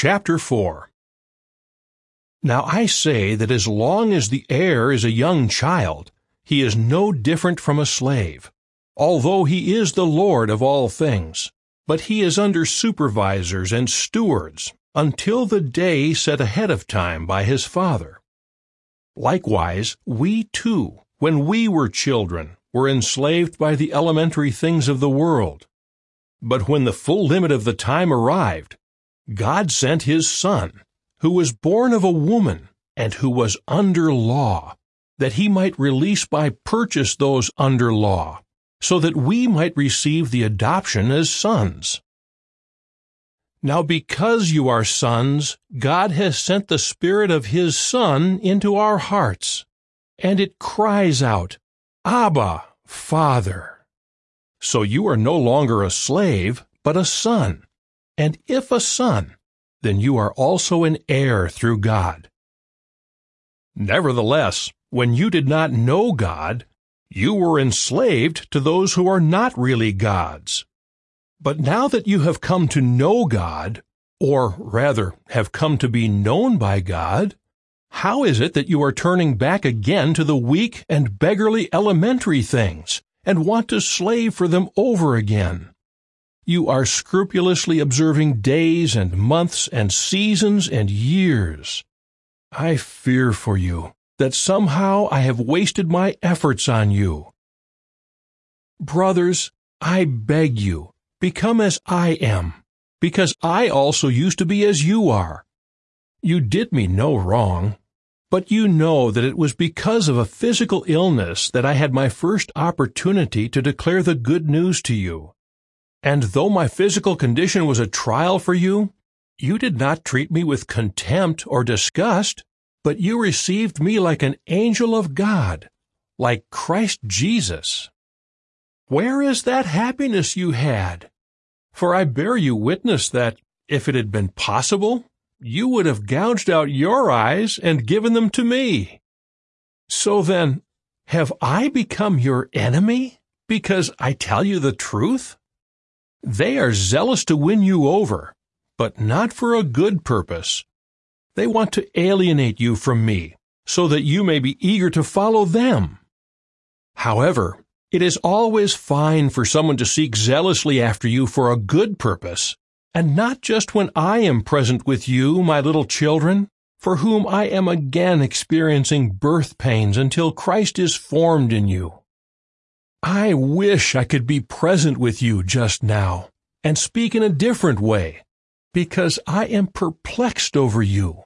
Chapter 4. Now I say that as long as the heir is a young child, he is no different from a slave, although he is the Lord of all things. But he is under supervisors and stewards until the day set ahead of time by his father. Likewise, we too, when we were children, were enslaved by the elementary things of the world. But when the full limit of the time arrived, God sent his Son, who was born of a woman and who was under law, that he might release by purchase those under law, so that we might receive the adoption as sons. Now because you are sons, God has sent the Spirit of his Son into our hearts, and it cries out, Abba, Father. So you are no longer a slave, but a son. And if a son, then you are also an heir through God. Nevertheless, when you did not know God, you were enslaved to those who are not really God's. But now that you have come to know God, or rather have come to be known by God, how is it that you are turning back again to the weak and beggarly elementary things and want to slave for them over again? You are scrupulously observing days and months and seasons and years. I fear for you that somehow I have wasted my efforts on you. Brothers, I beg you, become as I am, because I also used to be as you are. You did me no wrong, but you know that it was because of a physical illness that I had my first opportunity to declare the good news to you. And though my physical condition was a trial for you, you did not treat me with contempt or disgust, but you received me like an angel of God, like Christ Jesus. Where is that happiness you had? For I bear you witness that, if it had been possible, you would have gouged out your eyes and given them to me. So then, have I become your enemy because I tell you the truth? They are zealous to win you over, but not for a good purpose. They want to alienate you from me, so that you may be eager to follow them. However, it is always fine for someone to seek zealously after you for a good purpose, and not just when I am present with you, my little children, for whom I am again experiencing birth pains until Christ is formed in you. I wish I could be present with you just now and speak in a different way, because I am perplexed over you.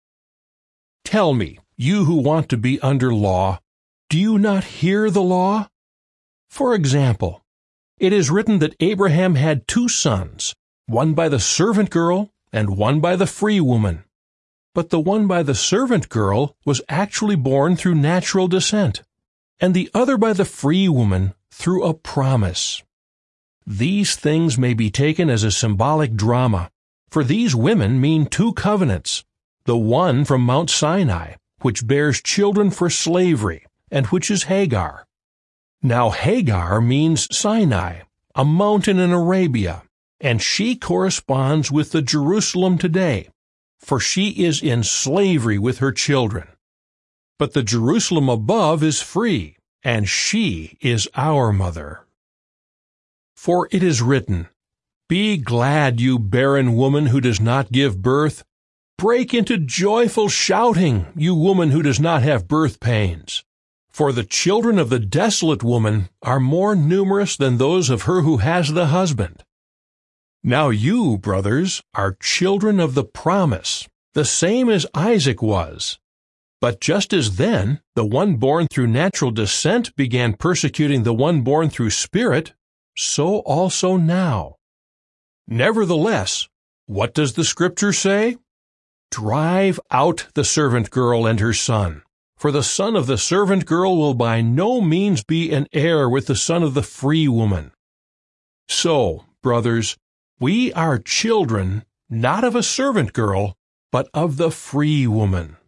Tell me, you who want to be under law, do you not hear the law? For example, it is written that Abraham had 2 sons, one by the servant girl and one by the free woman. But the one by the servant girl was actually born through natural descent, and the other by the free woman through a promise. These things may be taken as a symbolic drama, for these women mean 2 covenants, the one from Mount Sinai, which bears children for slavery, and which is Hagar. Now Hagar means Sinai, a mountain in Arabia, and she corresponds with the Jerusalem today, for she is in slavery with her children. But the Jerusalem above is free, and she is our mother. For it is written, Be glad, you barren woman who does not give birth. Break into joyful shouting, you woman who does not have birth pains. For the children of the desolate woman are more numerous than those of her who has the husband. Now you, brothers, are children of the promise, the same as Isaac was. But just as then the one born through natural descent began persecuting the one born through spirit, so also now. Nevertheless, what does the Scripture say? Drive out the servant girl and her son, for the son of the servant girl will by no means be an heir with the son of the free woman. So, brothers, we are children, not of a servant girl, but of the free woman.